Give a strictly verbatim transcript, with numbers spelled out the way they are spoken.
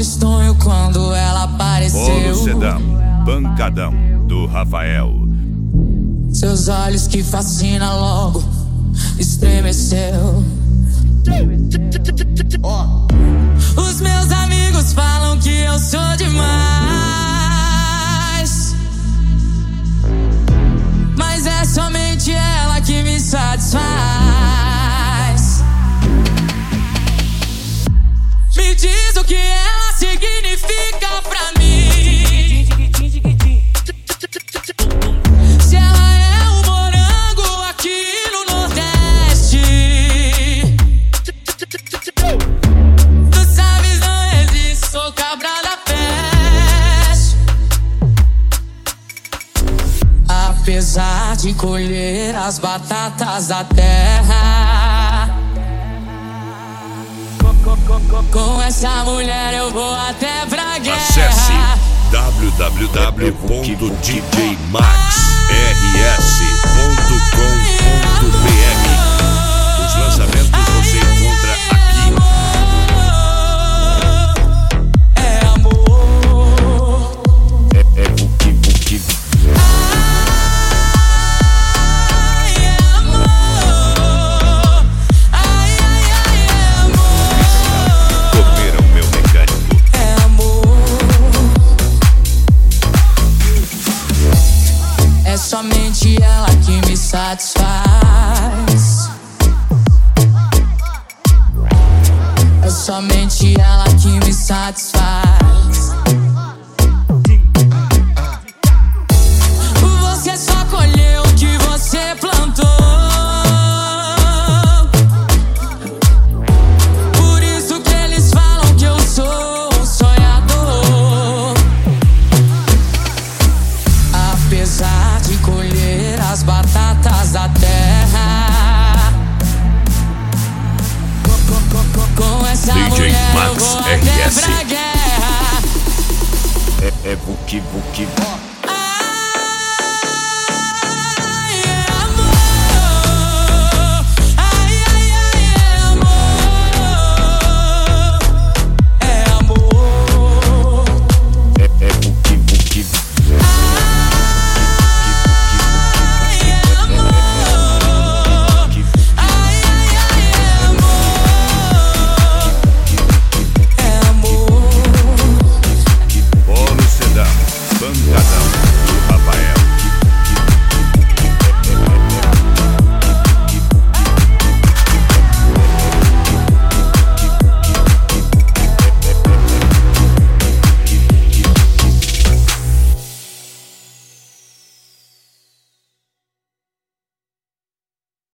tristonho quando ela apareceu. Bolo Sedão, Pancadão, do Rafael. Seus olhos que fascina logo estremeceu. Os meus amigos falam que eu sou demais, mas é somente ela que me satisfaz. Me diz o que ela significa pra mim. Se ela é um morango aqui no Nordeste, tu sabes, não existe, sou cabra da peste. Apesar de colher as batatas da terra, com essa mulher eu vou até pra guerra. Acesse w w w ponto d j max r s ponto com ponto b r. Os lançamentos você encontra aqui. É amor, É, é Vuki Vuki. ai, é amor, ai, ai, ai, é amor, Comeram meu mecânico. é amor. É somente ela que me satisfaz. É somente ela que me satisfaz. Você só colheu o que você plantou, por isso que eles falam que eu sou um sonhador. Apesar de colher as batatas da terra, com essa D J mulher eu Max vou R até S. pra guerra. É, é Vuki Vuki.